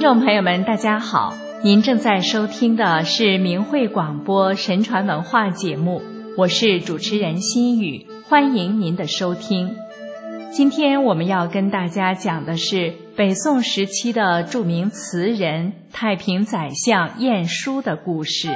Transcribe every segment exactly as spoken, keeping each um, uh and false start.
听众朋友们大家好，您正在收听的是明慧广播神传文化节目，我是主持人心雨，欢迎您的收听。今天我们要跟大家讲的是北宋时期的著名词人太平宰相晏殊的故事。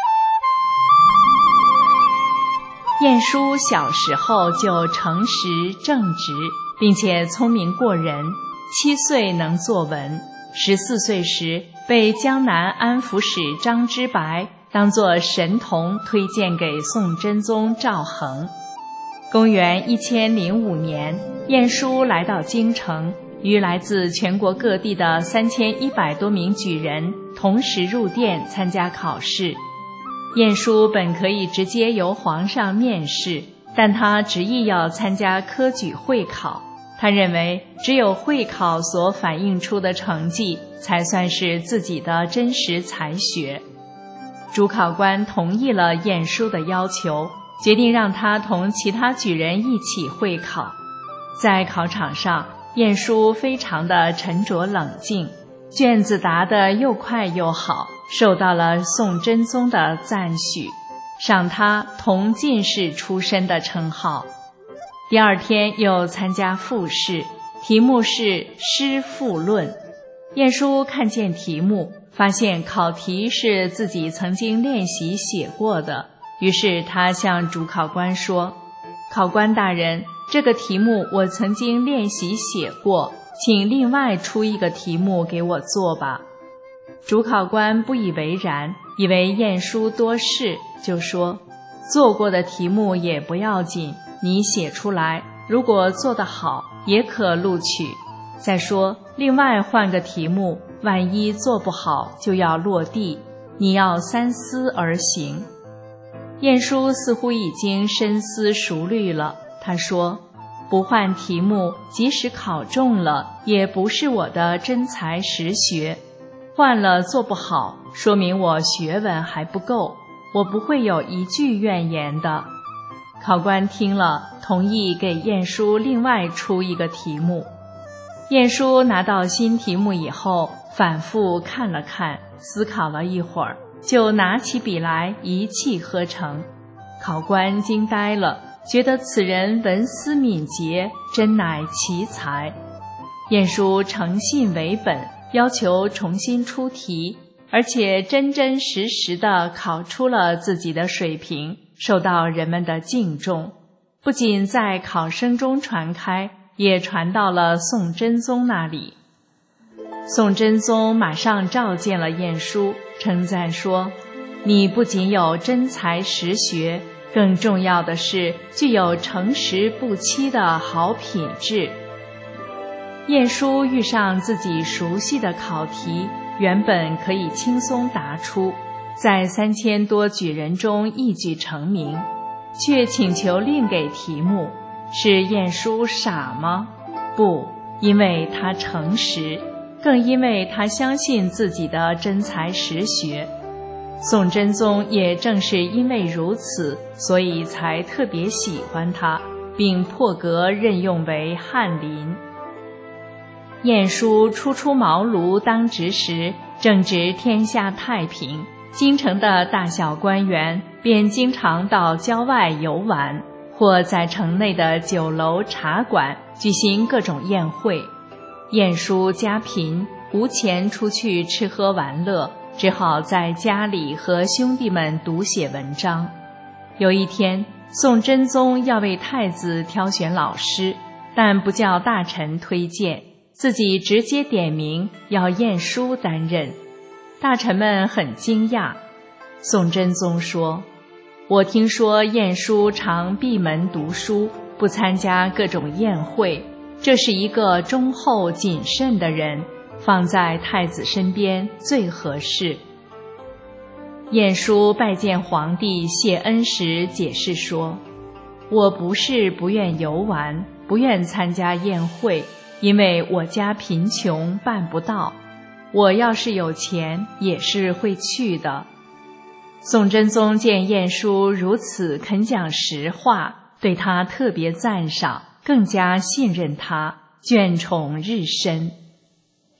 晏殊小时候就诚实正直，并且聪明过人，七岁能作文，十四岁时被江南安抚使张之白当作神童推荐给宋真宗赵恒。公元一千零五年，晏殊来到京城，与来自全国各地的三千一百多名举人同时入殿参加考试。晏殊本可以直接由皇上面试，但他执意要参加科举会考。他认为只有会考所反映出的成绩才算是自己的真实才学。主考官同意了晏殊的要求，决定让他同其他举人一起会考。在考场上，晏殊非常的沉着冷静，卷子答得又快又好，受到了宋真宗的赞许，赏他同进士出身的称号。第二天又参加复试，题目是《诗赋论》。晏殊看见题目，发现考题是自己曾经练习写过的，于是他向主考官说：考官大人，这个题目我曾经练习写过，请另外出一个题目给我做吧。主考官不以为然，以为晏殊多事，就说：做过的题目也不要紧，你写出来，如果做得好也可录取。再说另外换个题目，万一做不好就要落地，你要三思而行。晏殊似乎已经深思熟虑了，他说：不换题目，即使考中了，也不是我的真才实学。换了做不好，说明我学问还不够，我不会有一句怨言的。考官听了，同意给晏殊另外出一个题目。晏殊拿到新题目以后，反复看了看，思考了一会儿，就拿起笔来一气呵成。考官惊呆了，觉得此人文思敏捷，真乃奇才。晏殊诚信为本，要求重新出题，而且真真实实地考出了自己的水平，受到人们的敬重，不仅在考生中传开，也传到了宋真宗那里。宋真宗马上召见了晏殊，称赞说：你不仅有真才实学，更重要的是具有诚实不欺的好品质。晏殊遇上自己熟悉的考题，原本可以轻松答出，在三千多举人中一举成名，却请求另给题目。是晏殊傻吗？不，因为他诚实，更因为他相信自己的真才实学。宋真宗也正是因为如此，所以才特别喜欢他，并破格任用为翰林。晏殊初出茅庐当执时，正值天下太平，京城的大小官员便经常到郊外游玩，或在城内的酒楼茶馆举行各种宴会。晏殊家贫，无钱出去吃喝玩乐，只好在家里和兄弟们读写文章。有一天，宋真宗要为太子挑选老师，但不叫大臣推荐，自己直接点名要晏殊担任。大臣们很惊讶。宋真宗说：我听说晏殊常闭门读书，不参加各种宴会，这是一个忠厚谨慎的人，放在太子身边最合适。晏殊拜见皇帝谢恩时解释说：我不是不愿游玩，不愿参加宴会，因为我家贫穷办不到，我要是有钱也是会去的。宋真宗见晏殊如此肯讲实话，对他特别赞赏，更加信任他，眷宠日深。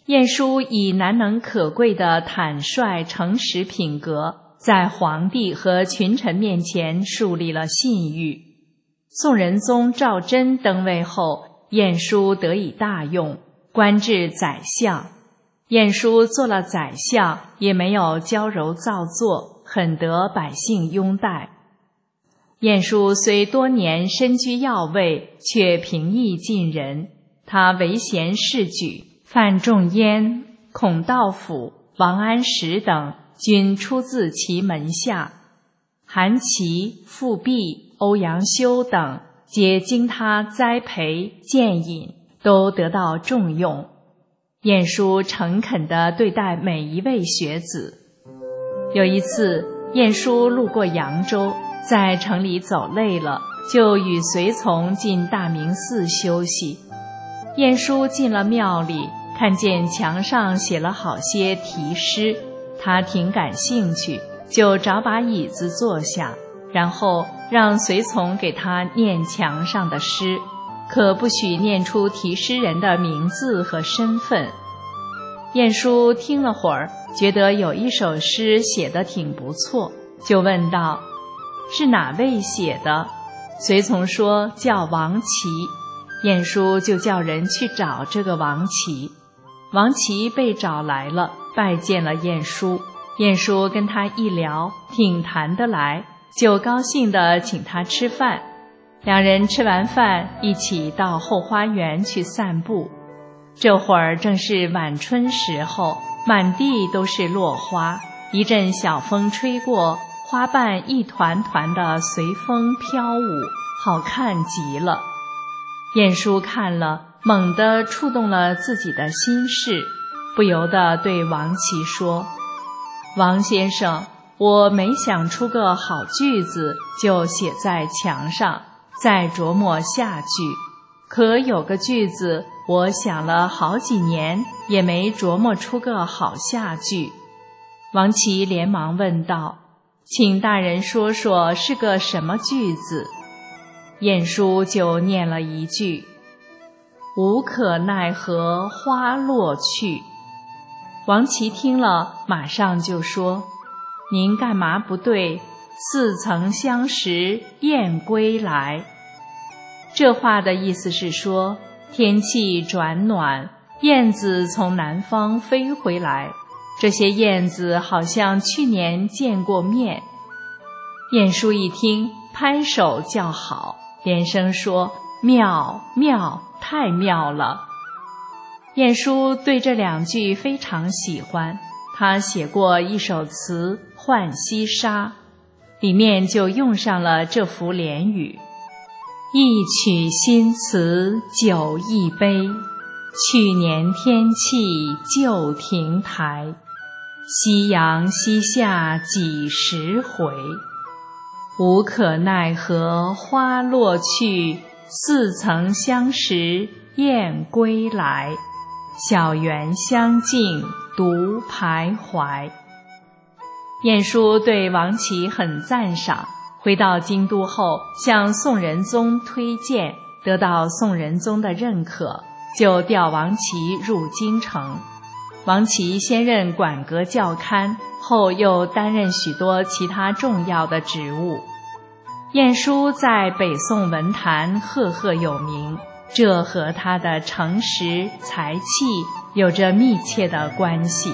晏殊以难能可贵的坦率诚实品格，在皇帝和群臣面前树立了信誉。宋仁宗赵祯登位后，晏殊得以大用，官至宰相。晏殊做了宰相，也没有娇柔造作，很得百姓拥戴。晏殊虽多年身居要位，却平易近人。他为贤士举，范仲淹、孔道辅、王安石等均出自其门下，韩琦、富弼、欧阳修等皆经他栽培荐引，都得到重用。晏殊诚恳地对待每一位学子。有一次，晏殊路过扬州，在城里走累了，就与随从进大明寺休息。晏殊进了庙里，看见墙上写了好些题诗，他挺感兴趣，就找把椅子坐下，然后让随从给他念墙上的诗，可不许念出题诗人的名字和身份。晏殊听了会儿，觉得有一首诗写得挺不错，就问道：“是哪位写的？”随从说叫王琦。晏殊就叫人去找这个王琦。王琦被找来了，拜见了晏殊。晏殊跟他一聊，挺谈得来，就高兴地请他吃饭。两人吃完饭，一起到后花园去散步。这会儿正是晚春时候，满地都是落花，一阵小风吹过，花瓣一团团的随风飘舞，好看极了。晏殊看了，猛地触动了自己的心事，不由得对王琦说：“王先生，我没想出个好句子，就写在墙上，再琢磨下句。可有个句子，我想了好几年，也没琢磨出个好下句。”王琦连忙问道：“请大人说说是个什么句子？”晏殊就念了一句：“无可奈何花落去。”王琦听了，马上就说：“您干嘛不对？似曾相识燕归来。”这话的意思是说，天气转暖，燕子从南方飞回来，这些燕子好像去年见过面。晏殊一听，拍手叫好，连声说：“妙妙，太妙了！”晏殊对这两句非常喜欢，他写过一首词《浣溪沙》，里面就用上了这幅联语：“一曲新词酒一杯，去年天气旧亭台。夕阳西下几时回？无可奈何花落去，似曾相识燕归来。小园香径独徘徊。”晏殊对王琦很赞赏，回到京都后向宋仁宗推荐，得到宋仁宗的认可，就调王琦入京城。王琦先任馆阁校勘，后又担任许多其他重要的职务。晏殊在北宋文坛赫赫有名，这和他的诚实才气有着密切的关系。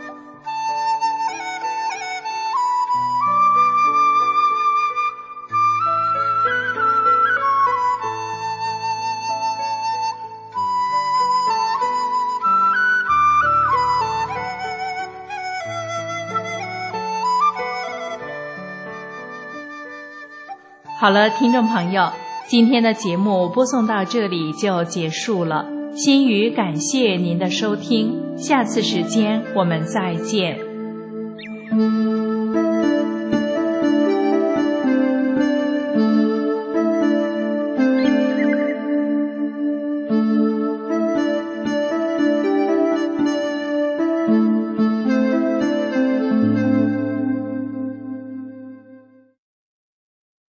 好了，听众朋友，今天的节目播送到这里就结束了。心语感谢您的收听，下次时间我们再见。